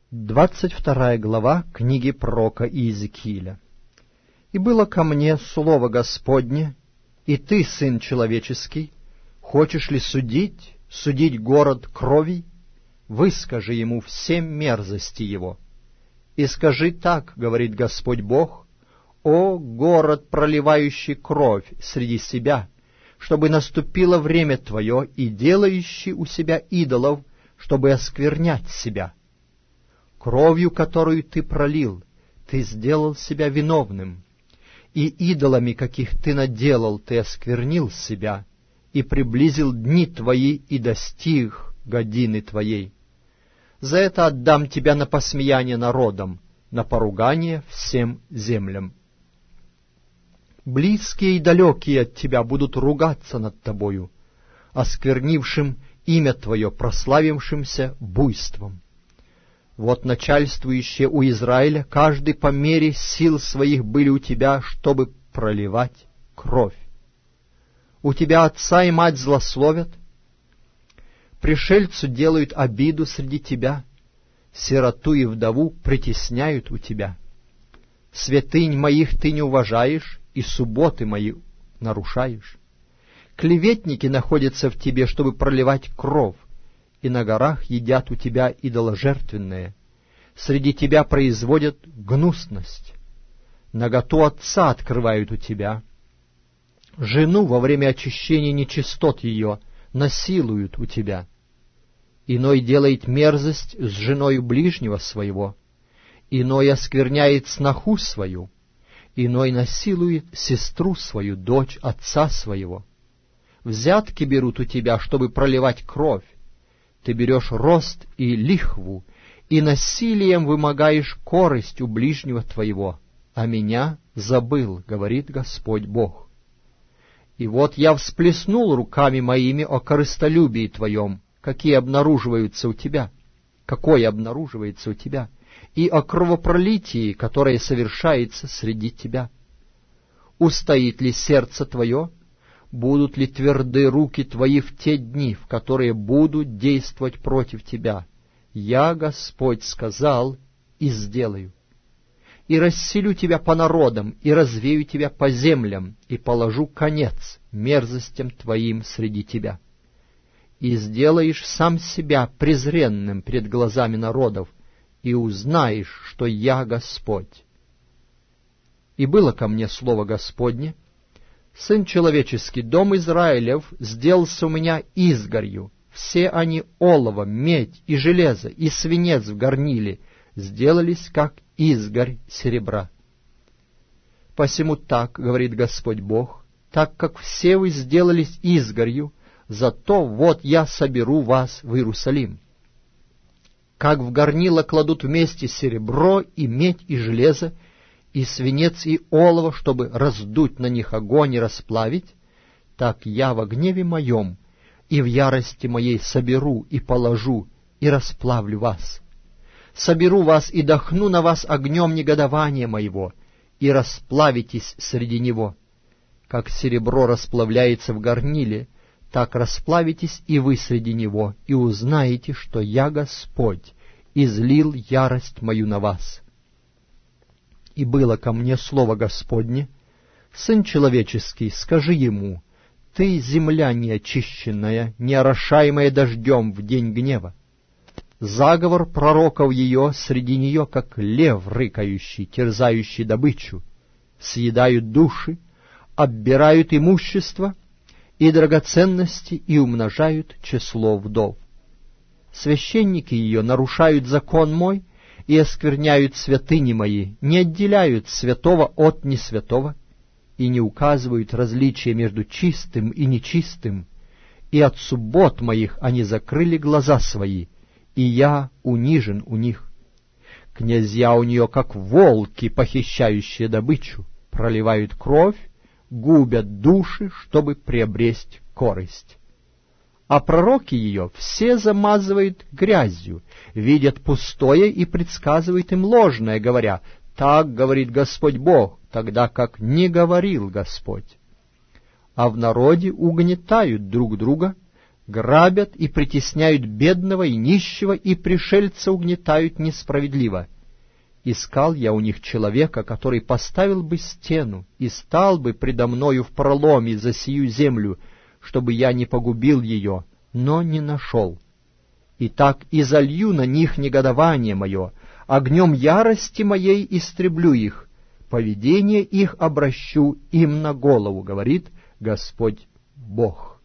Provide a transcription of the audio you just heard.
22 глава книги пророка Иезекииля. «И было ко мне слово Господне, и ты, сын человеческий, хочешь ли судить город кровей? Выскажи ему все мерзости его. И скажи так, говорит Господь Бог, о город, проливающий кровь среди себя, чтобы наступило время твое, и делающий у себя идолов, чтобы осквернять себя. Кровью, которую ты пролил, ты сделал себя виновным, и идолами, каких ты наделал, ты осквернил себя, и приблизил дни твои, и достиг годины твоей. За это отдам тебя на посмеяние народам, на поругание всем землям. Близкие и далекие от тебя будут ругаться над тобою, осквернившим имя твое, прославившимся буйством. Вот начальствующие у Израиля, каждый по мере сил своих были у тебя, чтобы проливать кровь. У тебя отца и мать злословят, пришельцу делают обиду среди тебя, сироту и вдову притесняют у тебя. Святынь моих ты не уважаешь, и субботы мои нарушаешь. Клеветники находятся в тебе, чтобы проливать кровь, и на горах едят у тебя идоложертвенное. Среди тебя производят гнусность. Наготу отца открывают у тебя. Жену во время очищения нечистот ее насилуют у тебя. Иной делает мерзость с женою ближнего своего, иной оскверняет сноху свою, иной насилует сестру свою, дочь отца своего. Взятки берут у тебя, чтобы проливать кровь. Ты берешь рост и лихву, и насилием вымогаешь корость у ближнего твоего, а меня забыл, говорит Господь Бог. И вот я всплеснул руками моими о корыстолюбии твоем, какое обнаруживается у тебя, и о кровопролитии, которое совершается среди тебя. Устоит ли сердце твое? Будут ли тверды руки твои в те дни, в которые будут действовать против тебя? Я, Господь, сказал и сделаю. И расселю тебя по народам, и развею тебя по землям, и положу конец мерзостям твоим среди тебя. И сделаешь сам себя презренным пред глазами народов, и узнаешь, что я Господь. И было ко мне слово Господне: Сын человеческий, дом Израилев сделался у меня изгорью, все они олово, медь и железо, и свинец в горниле сделались, как изгорь серебра. Посему так, говорит Господь Бог, так как все вы сделались изгорью, зато вот я соберу вас в Иерусалим. Как в горнило кладут вместе серебро и медь и железо, и свинец и олово, чтобы раздуть на них огонь и расплавить, так я во гневе моем и в ярости моей соберу и положу и расплавлю вас. Соберу вас и дохну на вас огнем негодования моего, и расплавитесь среди него. Как серебро расплавляется в горниле, так расплавитесь и вы среди него, и узнаете, что я Господь, излил ярость мою на вас. И было ко мне слово Господне: Сын человеческий, скажи ему, ты земля неочищенная, не орошаемая дождем в день гнева. Заговор пророков ее среди нее, как лев рыкающий, терзающий добычу, съедают души, оббирают имущество и драгоценности и умножают число вдов. Священники ее нарушают закон мой и оскверняют святыни мои, не отделяют святого от несвятого, и не указывают различия между чистым и нечистым, и от суббот моих они закрыли глаза свои, и я унижен у них. Князья у нее, как волки, похищающие добычу, проливают кровь, губят души, чтобы приобресть корость. А пророки ее все замазывают грязью, видят пустое и предсказывают им ложное, говоря: «Так говорит Господь Бог», тогда как не говорил Господь. А в народе угнетают друг друга, грабят и притесняют бедного и нищего, и пришельца угнетают несправедливо. Искал я у них человека, который поставил бы стену и стал бы предо мною в проломе за сию землю, чтобы я не погубил ее, но не нашел. Итак, изолью на них негодование мое, огнем ярости моей истреблю их, поведение их обращу им на голову, говорит Господь Бог».